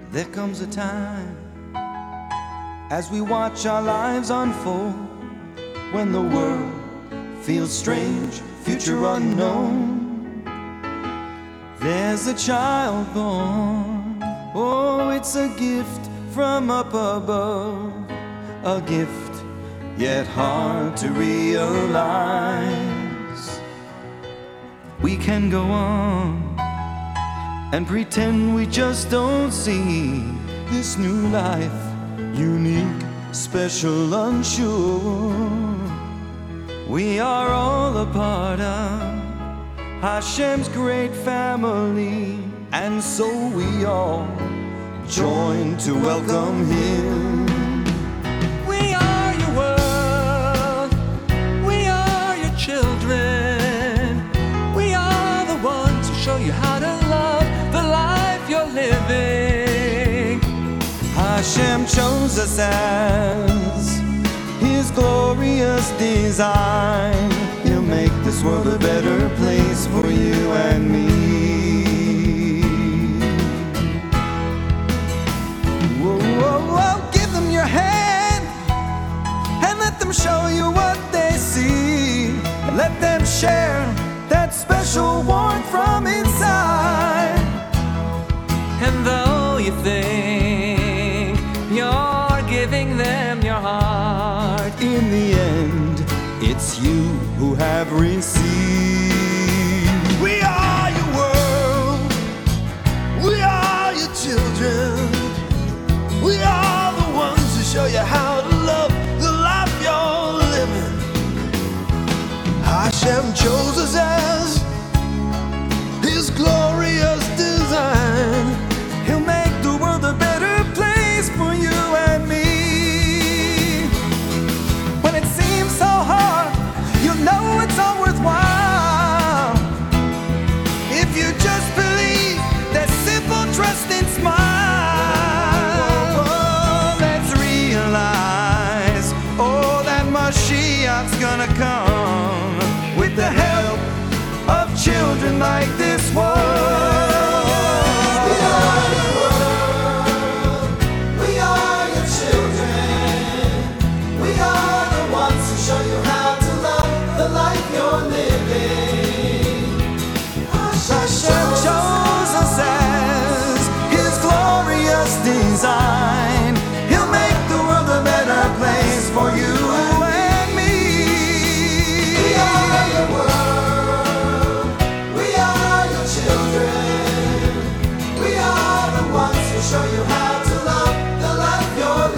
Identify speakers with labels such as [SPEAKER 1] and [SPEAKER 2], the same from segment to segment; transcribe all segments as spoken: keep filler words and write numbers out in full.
[SPEAKER 1] There comes a time as we watch our lives unfold, when the world feels strange, future unknown. There's a child born, oh, it's a gift from up above, a gift yet hard to realize. We can go on and pretend we just don't see this new life, unique, special, unsure. We are all a part of Hashem's great family, and so we all join to welcome Him.
[SPEAKER 2] We are your world, we are your children, we are the ones who show you how to love the life you're living.
[SPEAKER 1] Hashem chose us as His glorious design. He'll make this world a better place for you and me. Whoa, whoa, whoa. Give them your hand and let them show you what they see. Let them share that special warmth from inside.
[SPEAKER 2] And though you think you're giving them your heart,
[SPEAKER 1] in the end, it's you who have received. We are your world, we are your children, we are the ones who show you how to love the life you're living. Hashem chose us as His glorious design. He'll make the world a better place for you and me. When it seems so hard, you'll know it's all worthwhile if you just believe that simple trust and smile. Oh, let's realize, oh, that Mashiach's gonna come with the help of children like this world. Hashem chose us as His glorious design. He'll make the world a better place for you and me.
[SPEAKER 3] We are your world, we are your children, we are the ones who show you how to love the life you're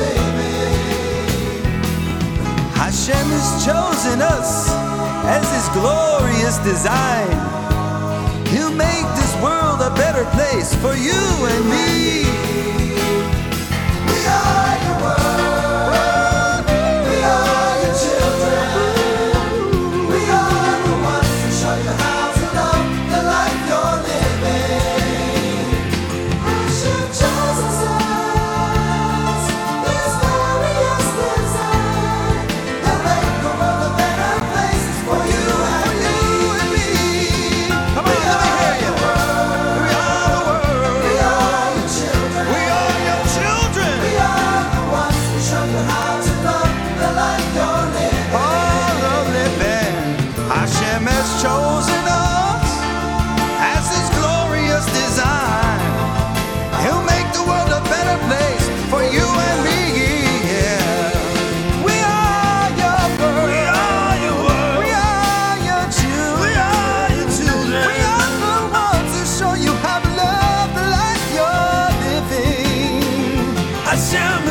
[SPEAKER 3] living.
[SPEAKER 1] Hashem has chosen us as His glorious design. He'll make this world a better place for you and me.
[SPEAKER 3] We are your world, we are your children, we are the ones who show you how to love the life you're living. Hashem chose us as His glorious design. He'll make the world a better place for you and me.
[SPEAKER 1] Come on, let me hear you. We are the world.
[SPEAKER 3] We are your children.
[SPEAKER 1] We are your children.
[SPEAKER 3] We are the ones who show you how to love the life you're living.
[SPEAKER 1] All of living. Hashem has chosen us as His glorious design. He'll make the world a better place for you and me. Yeah. We are your world. We are your world. We are your children. We are your children. We are the ones who show you how to love the life you're living. Hashem